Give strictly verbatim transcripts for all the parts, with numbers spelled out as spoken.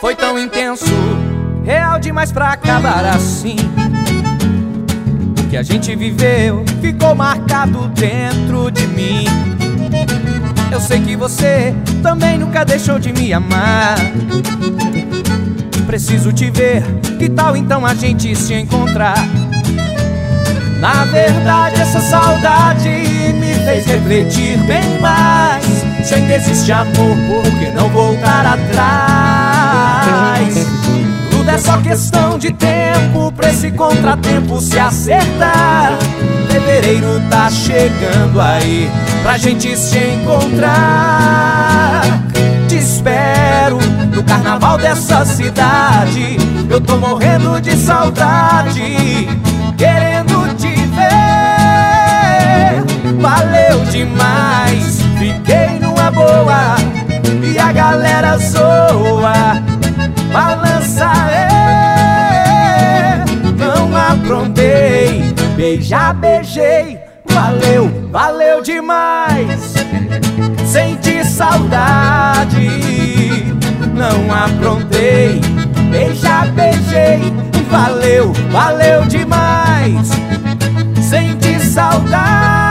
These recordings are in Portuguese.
foi tão intenso, real demais pra acabar assim. O que a gente viveu ficou marcado dentro de mim. Eu sei que você também nunca deixou de me amar. Preciso te ver, que tal então a gente se encontrar? Na verdade essa saudade me fez refletir bem mais. Se ainda existe amor, por que não voltar atrás? Tudo é só questão de tempo pra esse contratempo se acertar. Fevereiro tá chegando aí pra gente se encontrar. Te espero no carnaval dessa cidade. Eu tô morrendo de saudade, querendo te ver. Valeu demais, fiquei numa boa e a galera zoa. Balança, é, não aprontei, beija, beijei. Valeu, valeu demais, senti saudade. Não aprontei, beija, beijei. Valeu, valeu demais, senti saudade.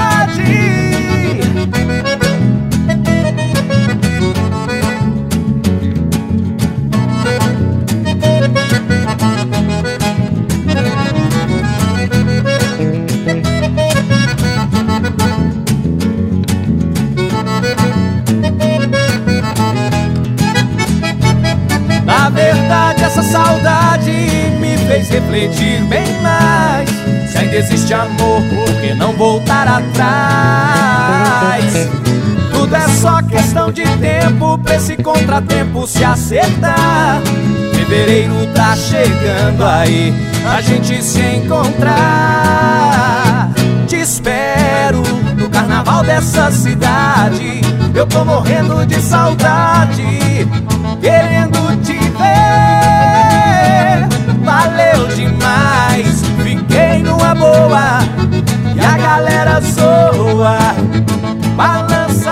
Na verdade essa saudade me fez refletir bem mais. Se ainda existe amor, por que não voltar atrás? Tudo é só questão de tempo pra esse contratempo se acertar. Fevereiro tá chegando aí, a gente se encontrar. Te espero no carnaval dessa cidade. Eu tô morrendo de saudade, querendo te ver. Valeu demais, fiquei numa boa e a galera zoa. Balança,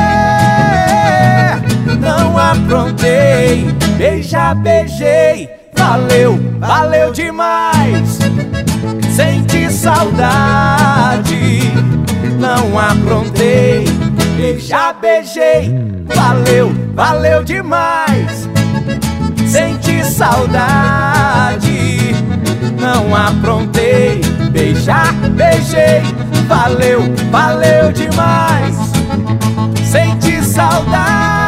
é, não aprontei, beija, beijei. Valeu, valeu demais, senti saudade. Não aprontei, beija, beijei. Valeu, valeu demais, senti saudade. Não aprontei, beija, beijei. Valeu, valeu demais, senti saudade.